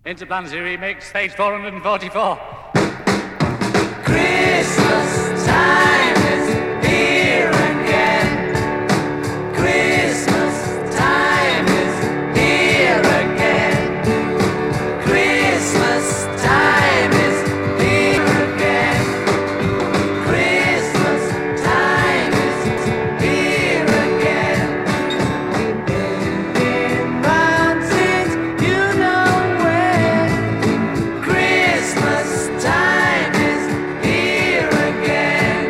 Interplanetary Remix, stage 444. Christmas time is here again. Christmas time is here again. Christmas time is here again. Christmas time is here again. We've been round since you know when. Christmas time is here again.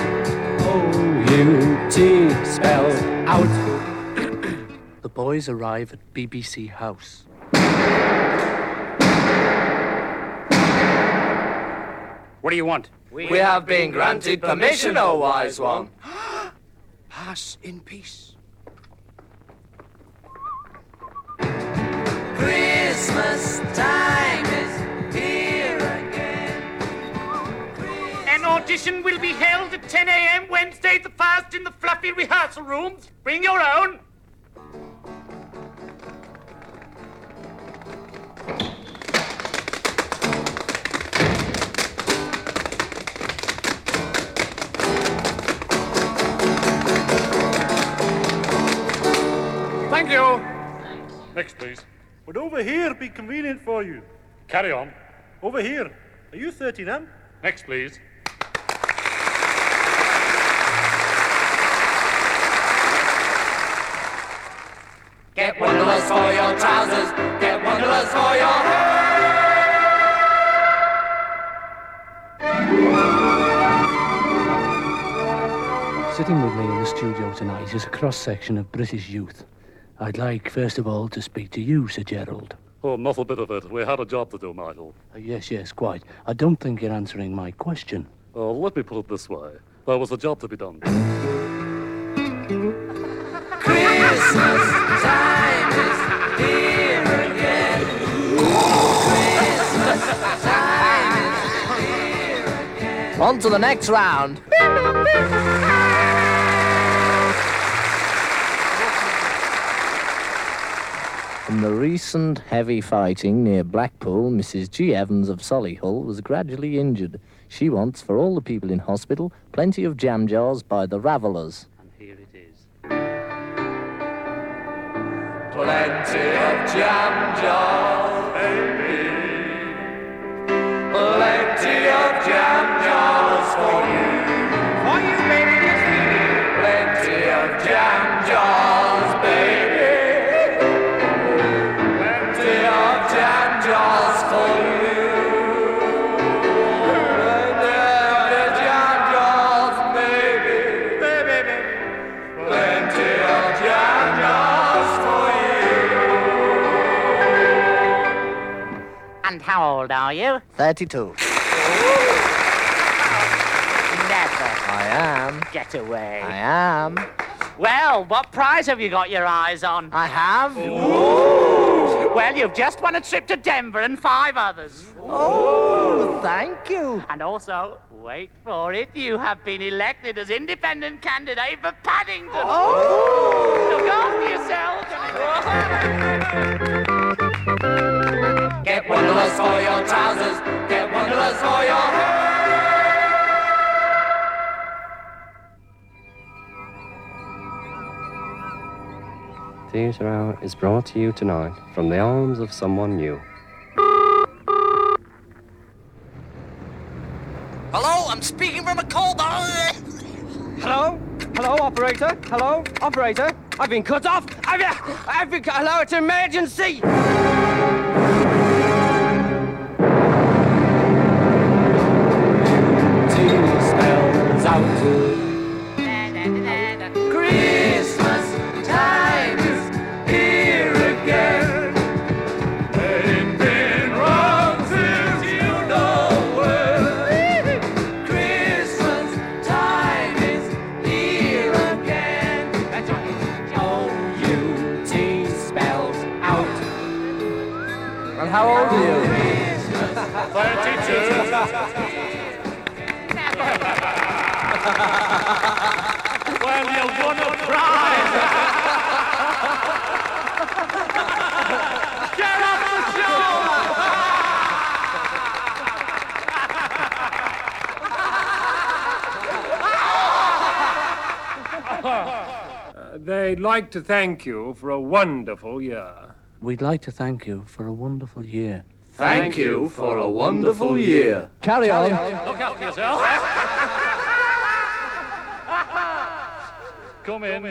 O-U-T spelled out. The boys arrive at BBC House. What do you want? We have been granted permission, O wise one. Pass in peace. Christmas time is here again. An audition will be held at 10 a.m. Wednesday the 1st in the fluffy rehearsal rooms. Bring your own. Thank you. Next, please. Would over here be convenient for you? Carry on. Over here. Are you 39? Next, please. Get wonderless for your trousers. Get wonderless for your hair. Sitting with me in the studio tonight is a cross-section of British youth. I'd like, first of all, to speak to you, Sir Gerald. Oh, not a bit of it. We had a job to do, Michael. Yes, quite. I don't think you're answering my question. Let me put it this way. There was a job to be done. Christmas time is here again. Christmas time is here again. On to the next round. In the recent heavy fighting near Blackpool, Mrs. G. Evans of Solihull was gradually injured. She wants, for all the people in hospital, plenty of jam jars by the Ravellers. And here it is. Plenty of jam jars, baby. Plenty of jam jars for you. For you, baby. Plenty of jam jars, baby. Plenty of jam jars for you. Plenty of jam jars, baby. Plenty of jam jars for you. And how old are you? 32. Never. I am. Get away. I am. Well, what prize have you got your eyes on? I have. Well, you've just won a trip to Denver and 5 others. Oh, thank you. And also, wait for it, you have been elected as independent candidate for Paddington. Oh. Look after yourself. Get wonderless for your trousers. Get wonderless for your hair. Theatre Hour is brought to you tonight from the arms of someone new. Hello, I'm speaking from a cold... Hello? Hello, operator? Hello, operator? I've been cut off. I've been... Hello, it's an emergency. Spells out. Christmas time is here again. Ain't been wrong since you know when. Christmas time is here again. O-U-T spells out. And how old are you? 32. Well, you won a prize. Get off the show! We'd like to thank you for a wonderful year. We'd like to thank you for a wonderful year. Thank you for a wonderful year. Carry on. Look out for yourself. Come in.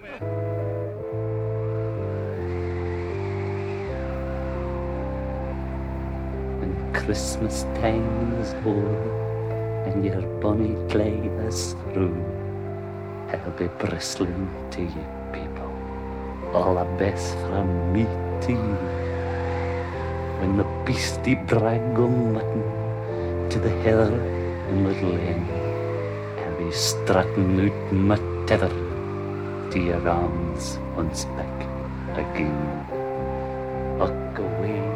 When Christmas time is o'er and your bonny clay is through, I'll be bristling to you people, all the best from me to you. When the beastie brag on mutton to the heather in Little Lane, I'll be strutting out my tether to your arms once back again. Up away